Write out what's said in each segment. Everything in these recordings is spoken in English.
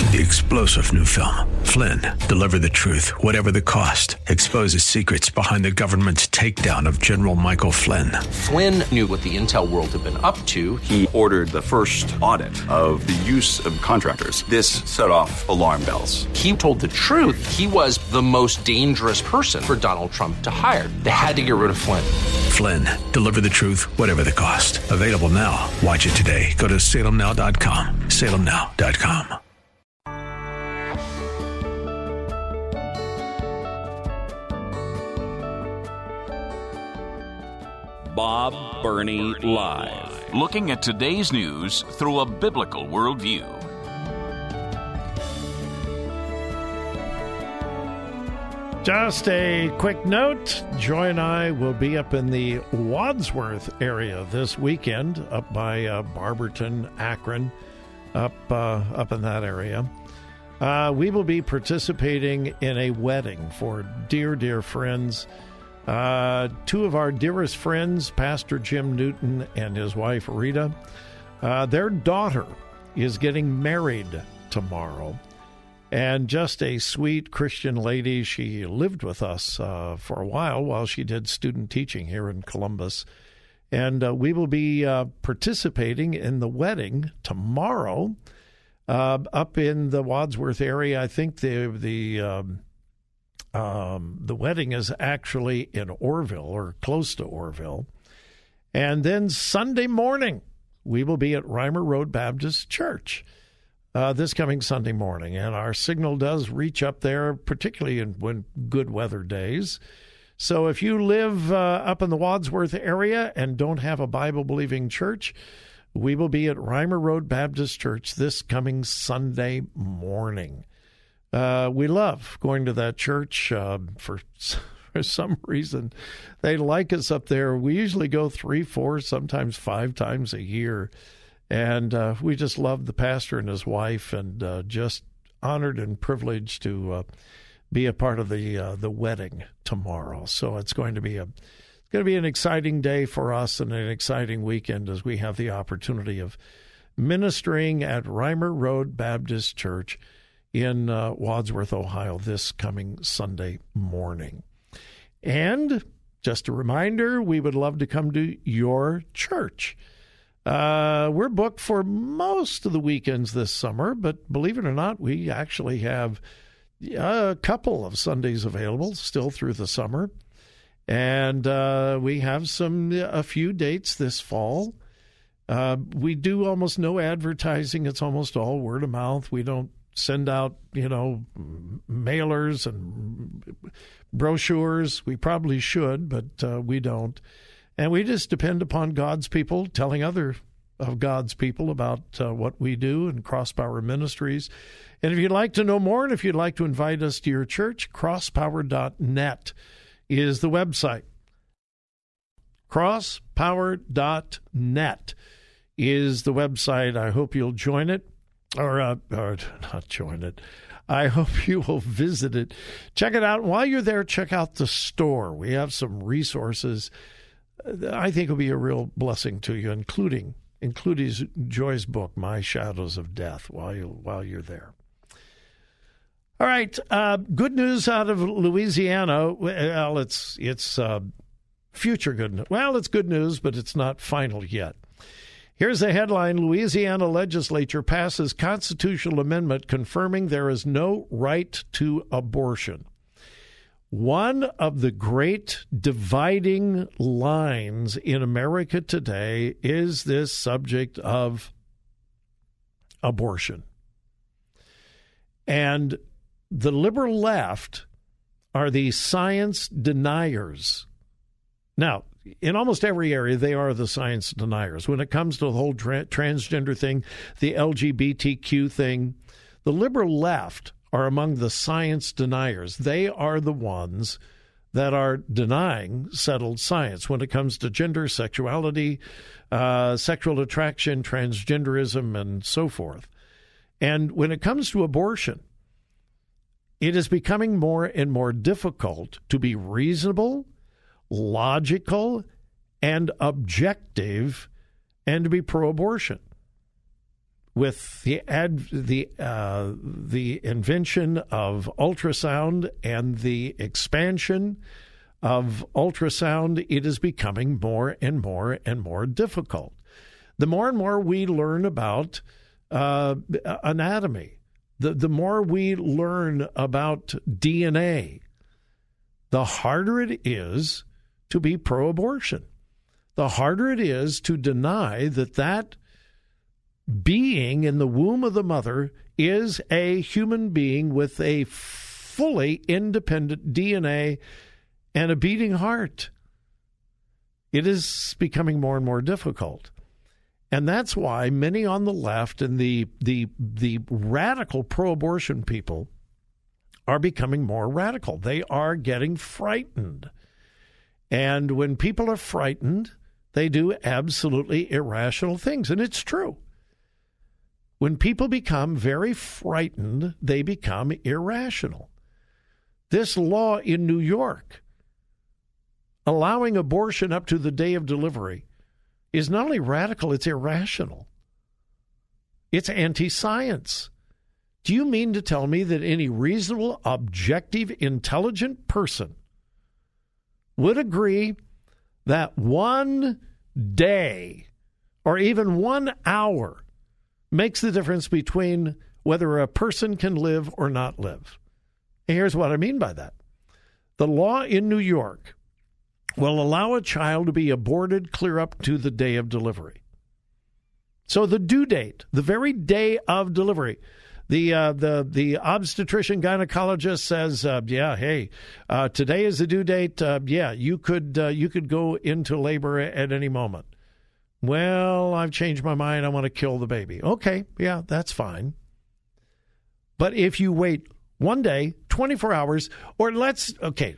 The explosive new film, Flynn, deliver the truth, whatever the cost, exposes secrets behind the government's takedown of General Michael Flynn. Flynn knew what the intel world had been up to. He ordered the first audit of the use of contractors. This set off alarm bells. He told the truth. He was the most dangerous person for Donald Trump to hire. They had to get rid of Flynn. Flynn, deliver the truth, whatever the cost. Available now. Watch it today. Go to salemnow.com. salemnow.com. Bob Burney Live. Looking at today's news through a biblical worldview. Just a quick note, Joy and I will be up in the Wadsworth area this weekend, up by Barberton, Akron, up in that area. We will be participating in a wedding for dear friends. Two of our dearest friends, Pastor Jim Newton and his wife Rita, their daughter is getting married tomorrow. And just a sweet Christian lady. She lived with us for a while she did student teaching here in Columbus. And we will be participating in the wedding tomorrow up in the Wadsworth area. I think the wedding is actually in Orville or close to Orville. And then Sunday morning, we will be at Reimer Road Baptist Church this coming Sunday morning. And our signal does reach up there, particularly when good weather days. So if you live up in the Wadsworth area and don't have a Bible-believing church, we will be at Reimer Road Baptist Church this coming Sunday morning. We love going to that church for some reason. They like us up there. We usually go 3, 4, sometimes 5 times a year. And we just love the pastor and his wife, and just honored and privileged to be a part of the wedding tomorrow. So it's going to be an exciting day for us and an exciting weekend as we have the opportunity of ministering at Reimer Road Baptist Church in Wadsworth, Ohio, this coming Sunday morning. And just a reminder, we would love to come to your church. We're booked for most of the weekends this summer, but believe it or not, we actually have a couple of Sundays available still through the summer. And we have a few dates this fall. We do almost no advertising. It's almost all word of mouth. We don't send out, mailers and brochures. We probably should, but we don't. And we just depend upon God's people telling other of God's people about what we do in CrossPower Ministries. And if you'd like to know more, and if you'd like to invite us to your church, crosspower.net is the website. Crosspower.net is the website. I hope you'll join it. Or not join it. I hope you will visit it. Check it out. While you're there, check out the store. We have some resources that I think will be a real blessing to you, including Joy's book, My Shadows of Death, while you're there. All right, good news out of Louisiana. Well, it's future good news. Well, it's good news, but it's not final yet. Here's a headline: Louisiana legislature passes constitutional amendment confirming there is no right to abortion. One of the great dividing lines in America today is this subject of abortion. And the liberal left are the science deniers. Now, in almost every area, they are the science deniers. When it comes to the whole transgender thing, the LGBTQ thing, the liberal left are among the science deniers. They are the ones that are denying settled science when it comes to gender, sexuality, sexual attraction, transgenderism, and so forth. And when it comes to abortion, it is becoming more and more difficult to be reasonable, logical, and objective, and to be pro-abortion. with the invention of ultrasound and the expansion of ultrasound, it is becoming more and more and more difficult. The more and more we learn about anatomy, the more we learn about DNA, the harder it is to be pro-abortion. The harder it is to deny that being in the womb of the mother is a human being with a fully independent DNA and a beating heart. It is becoming more and more difficult. And that's why many on the left and the radical pro-abortion people are becoming more radical. They are getting frightened. And when people are frightened, they do absolutely irrational things. And it's true. When people become very frightened, they become irrational. This law in New York, allowing abortion up to the day of delivery, is not only radical, it's irrational. It's anti-science. Do you mean to tell me that any reasonable, objective, intelligent person would agree that 1 day or even 1 hour makes the difference between whether a person can live or not live? And here's what I mean by that. The law in New York will allow a child to be aborted clear up to the day of delivery. So the due date, the very day of delivery, the obstetrician gynecologist says, today is the due date. You could go into labor at any moment. Well, I've changed my mind. I want to kill the baby. Okay, yeah, that's fine. But if you wait 1 day, 24 hours, or let's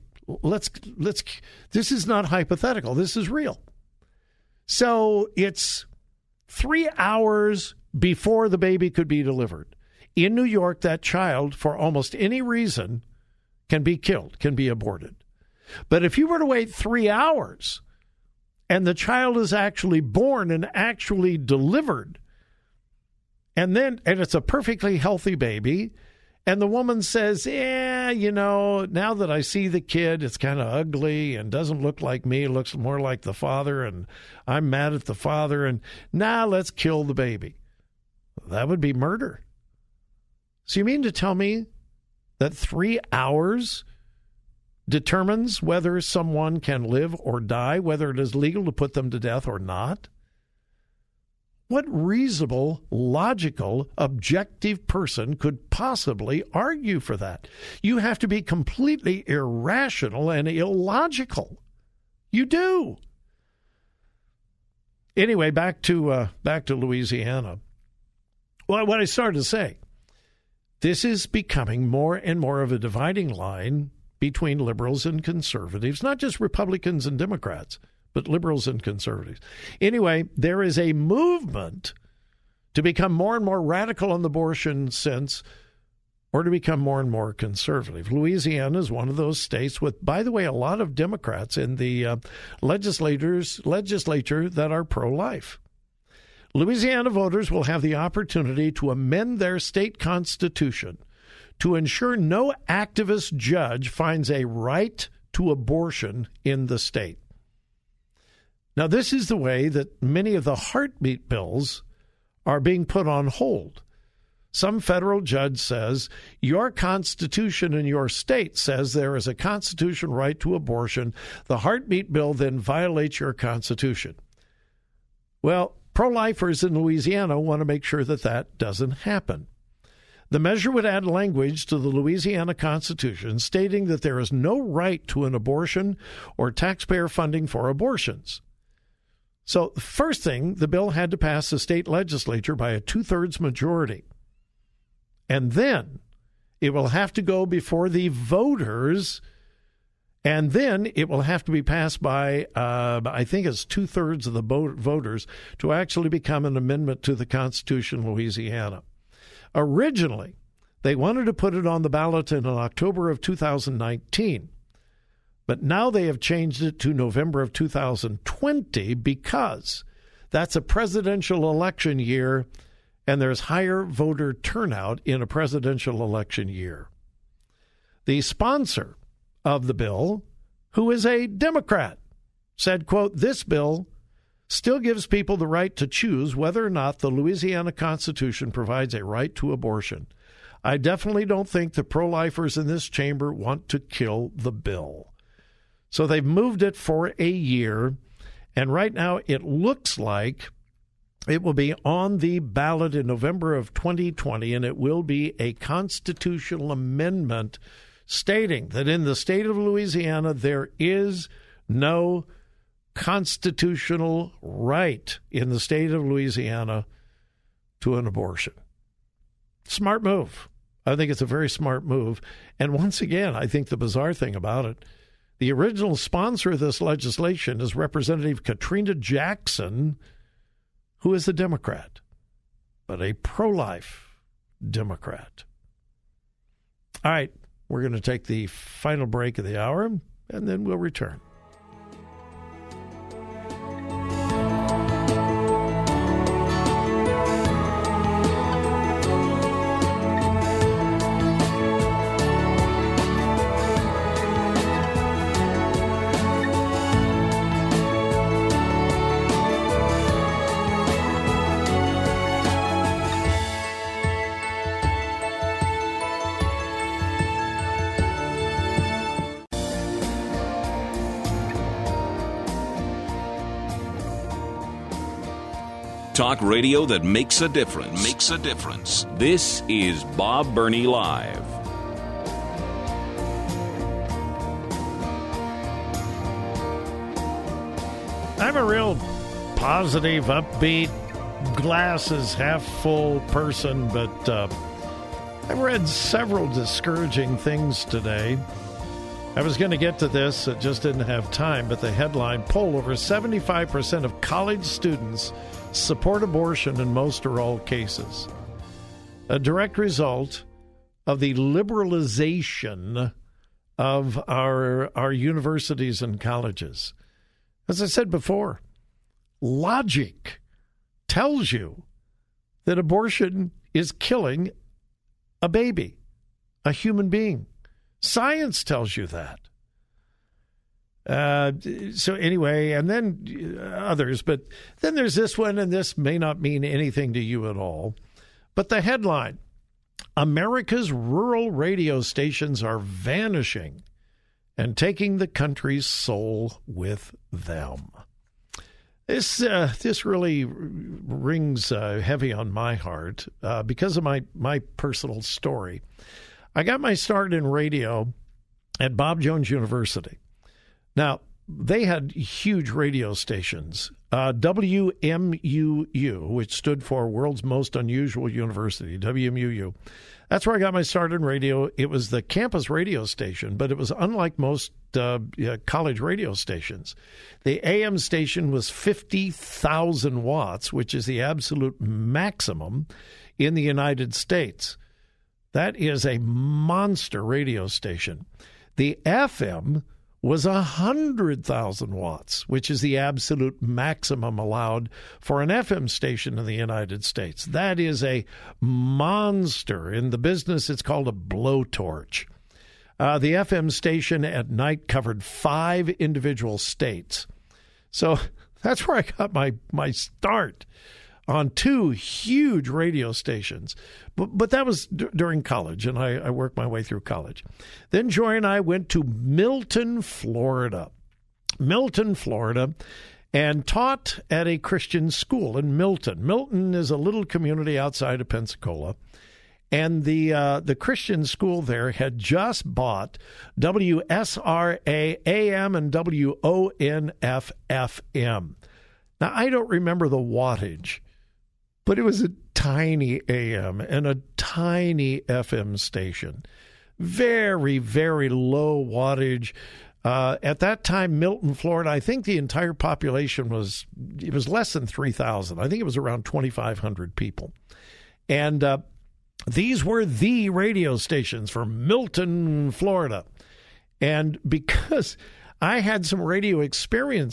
this is not hypothetical. This is real. So it's 3 hours before the baby could be delivered. In New York, that child, for almost any reason, can be killed, can be aborted. But if you were to wait 3 hours and the child is actually born and actually delivered, and it's a perfectly healthy baby, and the woman says, now that I see the kid, it's kind of ugly and doesn't look like me. It looks more like the father, and I'm mad at the father, and now let's kill the baby. That would be murder. So you mean to tell me that 3 hours determines whether someone can live or die, whether it is legal to put them to death or not? What reasonable, logical, objective person could possibly argue for that? You have to be completely irrational and illogical. You do. Anyway, back to Louisiana. Well, what I started to say, this is becoming more and more of a dividing line between liberals and conservatives, not just Republicans and Democrats, but liberals and conservatives. Anyway, there is a movement to become more and more radical on the abortion sense, or to become more and more conservative. Louisiana is one of those states with, by the way, a lot of Democrats in the legislature that are pro-life. Louisiana voters will have the opportunity to amend their state constitution to ensure no activist judge finds a right to abortion in the state. Now, this is the way that many of the heartbeat bills are being put on hold. Some federal judge says, your constitution in your state says there is a constitutional right to abortion. The heartbeat bill then violates your constitution. Well, pro-lifers in Louisiana want to make sure that that doesn't happen. The measure would add language to the Louisiana Constitution stating that there is no right to an abortion or taxpayer funding for abortions. So, the first thing, the bill had to pass the state legislature by a 2/3 majority. And then it will have to go before the voters, and then it will have to be passed by, I think it's 2/3 of the voters to actually become an amendment to the Constitution of Louisiana. Originally, they wanted to put it on the ballot in October of 2019. But now they have changed it to November of 2020 because that's a presidential election year, and there's higher voter turnout in a presidential election year. The sponsor of the bill, who is a Democrat, said, quote, "This bill still gives people the right to choose whether or not the Louisiana Constitution provides a right to abortion. I definitely don't think the pro-lifers in this chamber want to kill the bill." So they've moved it for a year, and right now it looks like it will be on the ballot in November of 2020, and it will be a constitutional amendment stating that in the state of Louisiana there is no constitutional right in the state of Louisiana to an abortion. Smart move. I think it's a very smart move. And once again, I think the bizarre thing about it, the original sponsor of this legislation is Representative Katrina Jackson, who is a Democrat, but a pro-life Democrat. All right, we're going to take the final break of the hour, and then we'll return. Talk radio that makes a difference. This is Bob Burney Live. I'm a real positive, upbeat, glasses half full person, but I've read several discouraging things today. I was going to get to this, I just didn't have time, but the headline, poll over 75% of college students support abortion in most or all cases. A direct result of the liberalization of our universities and colleges. As I said before, logic tells you that abortion is killing a baby, a human being. Science tells you that. So anyway, and then others, but then there's this one, and this may not mean anything to you at all. But the headline, America's rural radio stations are vanishing and taking the country's soul with them. This really rings heavy on my heart because of my personal story. I got my start in radio at Bob Jones University. Now, they had huge radio stations. WMUU, which stood for World's Most Unusual University, WMUU. That's where I got my start in radio. It was the campus radio station, but it was unlike most college radio stations. The AM station was 50,000 watts, which is the absolute maximum in the United States. That is a monster radio station. The FM was 100,000 watts, which is the absolute maximum allowed for an FM station in the United States. That is a monster. In the business, it's called a blowtorch. The FM station at night covered 5 individual states. So that's where I got my start, on 2 huge radio stations. But that was during college, and I worked my way through college. Then Joy and I went to Milton, Florida, and taught at a Christian school in Milton. Milton is a little community outside of Pensacola, and the Christian school there had just bought WSRA AM and WONF FM. Now, I don't remember the wattage, but it was a tiny AM and a tiny FM station. Very, very low wattage. At that time, Milton, Florida, I think the entire population was less than 3,000. I think it was around 2,500 people. And these were the radio stations for Milton, Florida. And because I had some radio experience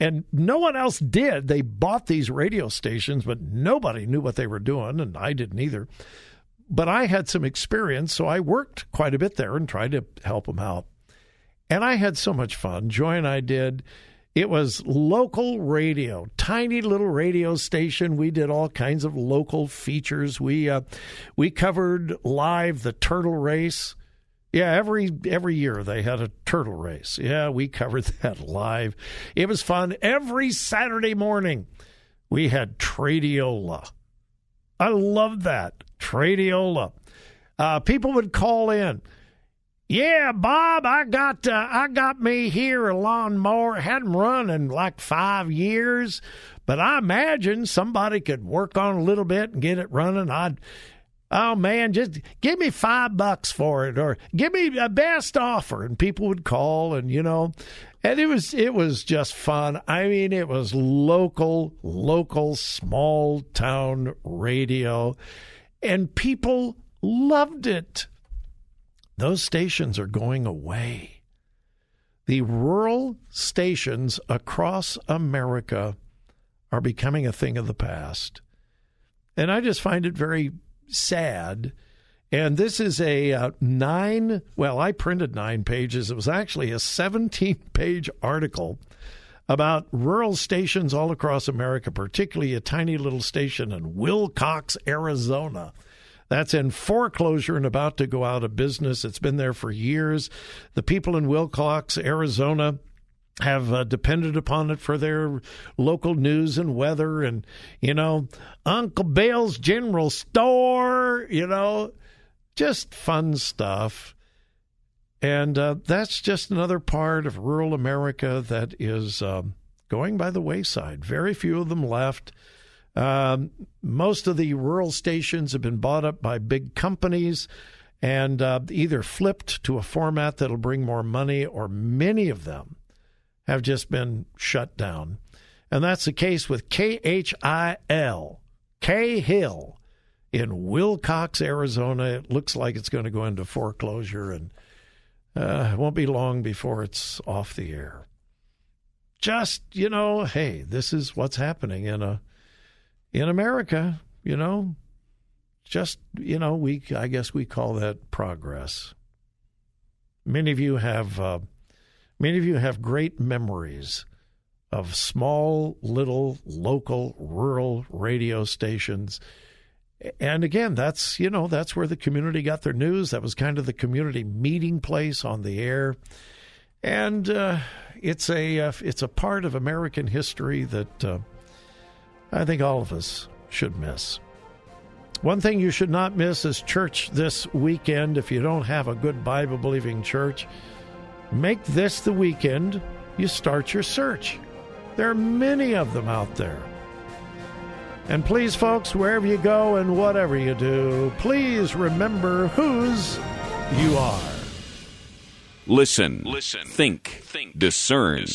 And no one else did. They bought these radio stations, but nobody knew what they were doing, and I didn't either. But I had some experience, so I worked quite a bit there and tried to help them out. And I had so much fun. Joy and I did. It was local radio, tiny little radio station. We did all kinds of local features. We covered live the turtle race. Yeah, every year they had a turtle race. Yeah, we covered that live. It was fun. Every Saturday morning we had Tradiola. I loved that. Tradiola. People would call in. Yeah, Bob, I got me here a lawnmower. Hadn't run in like 5 years, but I imagine somebody could work on a little bit and get it running. Oh man, just give me $5 for it, or give me a best offer. And people would call, and and it was just fun. I mean, it was local, small town radio, and people loved it. Those stations are going away. The rural stations across America are becoming a thing of the past. And I just find it very sad. And this is I printed 9 pages. It was actually a 17-page article about rural stations all across America, particularly a tiny little station in Wilcox, Arizona. That's in foreclosure and about to go out of business. It's been there for years. The people in Wilcox, Arizona, have depended upon it for their local news and weather and, Uncle Bill's General Store, just fun stuff. And that's just another part of rural America that is going by the wayside. Very few of them left. Most of the rural stations have been bought up by big companies and either flipped to a format that'll bring more money, or many of them have just been shut down. And that's the case with KHIL, K-Hill in Wilcox, Arizona. It looks like it's going to go into foreclosure, and it won't be long before it's off the air. Just, hey, this is what's happening in America, just, I guess we call that progress. Many of you have great memories of small, little, local, rural radio stations. And again, that's where the community got their news. That was kind of the community meeting place on the air. And it's a part of American history that I think all of us should miss. One thing you should not miss is church this weekend. If you don't have a good Bible-believing church, make this the weekend you start your search. There are many of them out there. And please, folks, wherever you go and whatever you do, please remember whose you are. Listen. Think. Discern.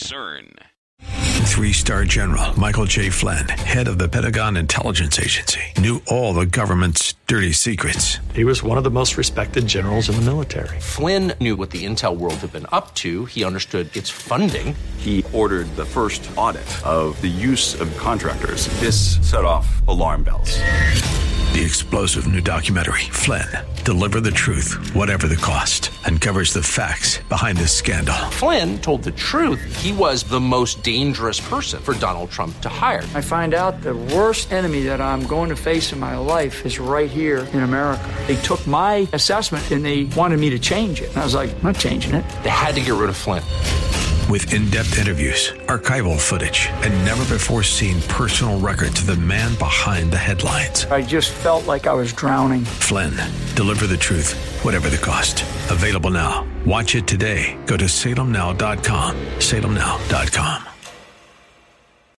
3-star General Michael J. Flynn, head of the Pentagon Intelligence Agency, knew all the government's dirty secrets. He was one of the most respected generals in the military. Flynn knew what the intel world had been up to. He understood its funding. He ordered the first audit of the use of contractors. This set off alarm bells. The explosive new documentary, Flynn, Deliver the Truth, Whatever the Cost, uncovers the facts behind this scandal. Flynn told the truth. He was the most dangerous person for Donald Trump to hire. I find out the worst enemy that I'm going to face in my life is right here in America. They took my assessment and they wanted me to change it. And I was like, I'm not changing it. They had to get rid of Flynn. With in-depth interviews, archival footage, and never-before-seen personal records of the man behind the headlines. I just felt like I was drowning. Flynn, Deliver the Truth, Whatever the Cost. Available now. Watch it today. Go to salemnow.com. salemnow.com.